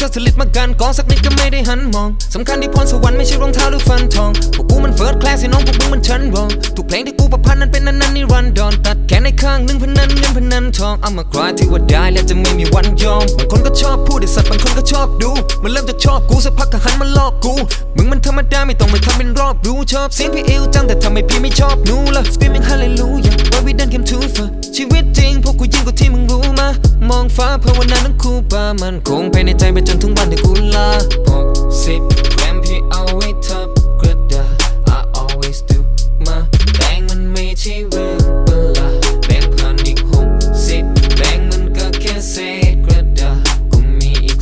ธอสลิดมากันกองสักนิดก็ไม่ได้หันมองสำคัญที่พรสวรรค์ไม่ใช่รองเท้าหรือฟันทองพวกกูมันเฟิร์สคลาสให้น้องพวกมึงมันชั้นรองทุกเพลงที่กูประพันธ์นั้นเป็นนั้นนี่รันดอนตัดแขนในข้างหนึ่งพนันเงินพนันทองเอามาคลายที่ว่าได้แล้วจะไม่มีวันยอมบางคนก็ชอบพูดไอ้สัตว์บางคนก็ชอบดูมันเริ่มจะชอบกูสักพักก็หันมาลอกกูมึงมันธรรมดาไม่ต้องไปทำเป็นรอบรู้ชอบเสียงพี่เอวจังแต่ทำไมพี่ไม่ชอบหนูล่ะ Screaming Hallelujah Why we done came too far ชีวิตจริงพวกกูยิ่งกว่าที่มึงรู้มามองฟ้าภาวนาทั้งคู่ปามันคงภายในใจไปจนถึงวันที่กูลา60 แกรมพี่เอาไว้ทับกระดาษ I always do มาแบงมันไม่ใช่เรื่องประหลาดแบงพันอีก60แบงมันก็แค่เศษกระดาษกูมีอีก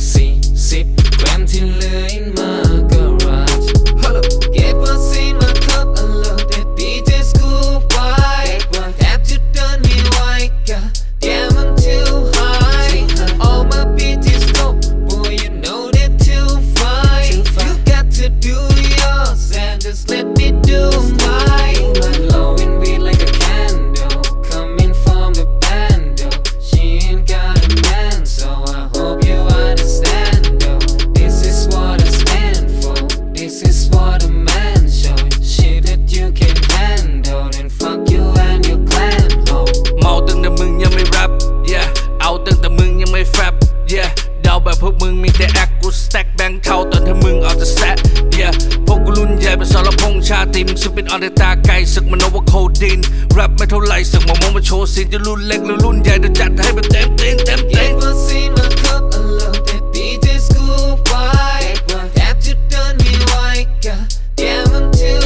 40 แกรมที่เหลือมากระราชเก็บภาษีมาทับอารมณ์แต่ดีเจสกูไว้แทบจะเดินไม่ไหวกะแกมัน too high all my bitches go boy you know that too fine you got to do yours and just let me do mine glowing weed like a candle coming from the bando she ain't got a man so I hope you understand though this is what I stand for this is what a man showing shit that you can handle then fuck you and your clan ho เมาตั้งแต่มึงยังไม่แรป yeah เอาตั้งแต่มึงยังไม่แฟบ yeah เดาแบบพวกมึงมีแต่แอคกูสแต็กแบงค์เท่าตอนที่มึงเอาแต่แซะ yeah พวกกูรุ่นใหญ่เป็นสรพงษ์ชาติมึงสึกเป็นออนเดตาไก่สึกมันโอเวอร์โคดินแรปไม่เท่าไรสึกมามองมาโชว์ซีนจะรุ่นเล็กหรือรุ่นใหญ่เดี๋ยวจัดให้มันเต็มเต็มเต็มเต็มภาษีมาทับอารมณ์แต่ดีเจสกูไว้แทบจะเดินไม่ไหวกะแกมัน too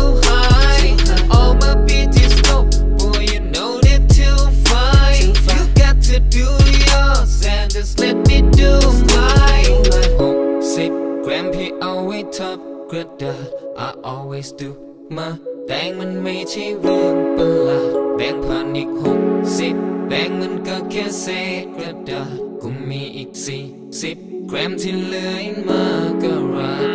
high all my bitches go boy you know that too fine you got to do yours and just let me do mine 60 แกรมพี่เอาไว้ทับกระดาษ I always do มาแบงมันไม่ใช่เรื่องประหลาดแบงพันอีก60แบงมันก็แค่เศษกระดาษกูมีอีก40 แกรมที่เหลือมากระรา